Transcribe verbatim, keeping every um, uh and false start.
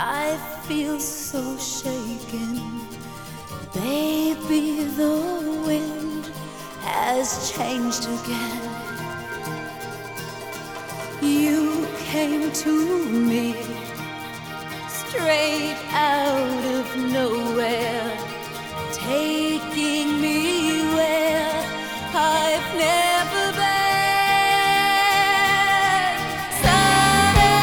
I feel so shaken. Baby, the wind has changed again. You came to me straight out of nowhere, taking